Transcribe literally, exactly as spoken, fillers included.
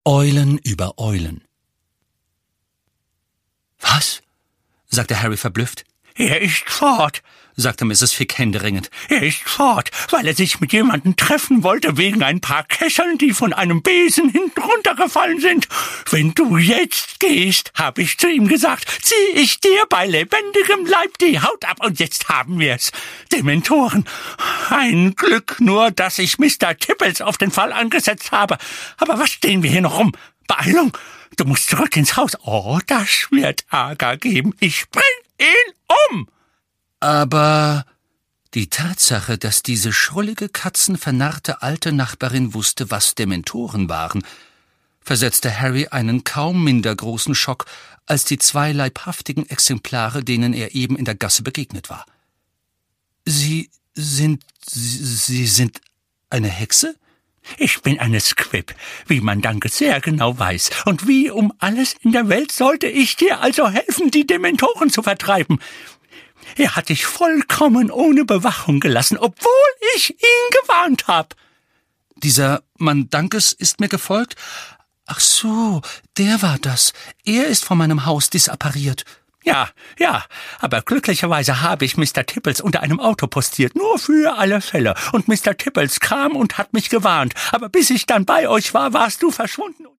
Eulen über Eulen. »Was?« sagte Harry verblüfft. »Er ist fort«, sagte Misses Figg händeringend. »Er ist fort, weil er sich mit jemandem treffen wollte wegen ein paar Kesseln, die von einem Besen hinten runtergefallen sind. Wenn du jetzt gehst, habe ich zu ihm gesagt, zieh ich dir bei lebendigem Leib die Haut ab und jetzt haben wir's. Dementoren. Ein Glück nur, dass ich Mister Tippels auf den Fall angesetzt habe. Aber was stehen wir hier noch rum? Beeilung! Du musst zurück ins Haus. Oh, das wird Ärger geben. Ich bring ihn um!« Aber die Tatsache, dass diese schrullige, katzenvernarrte alte Nachbarin wusste, was Dementoren waren, versetzte Harry einen kaum minder großen Schock als die zwei leibhaftigen Exemplare, denen er eben in der Gasse begegnet war. »Sie sind... Sie sind eine Hexe?« »Ich bin eine Squib, wie man danke sehr genau weiß. Und wie um alles in der Welt sollte ich dir also helfen, die Dementoren zu vertreiben? Er hat dich vollkommen ohne Bewachung gelassen, obwohl ich ihn gewarnt habe.« »Dieser Mandankes ist mir gefolgt? Ach so, der war das. Er ist von meinem Haus disappariert.« »Ja, ja, aber glücklicherweise habe ich Mister Tippels unter einem Auto postiert, nur für alle Fälle. Und Mister Tippels kam und hat mich gewarnt. Aber bis ich dann bei euch war, warst du verschwunden.«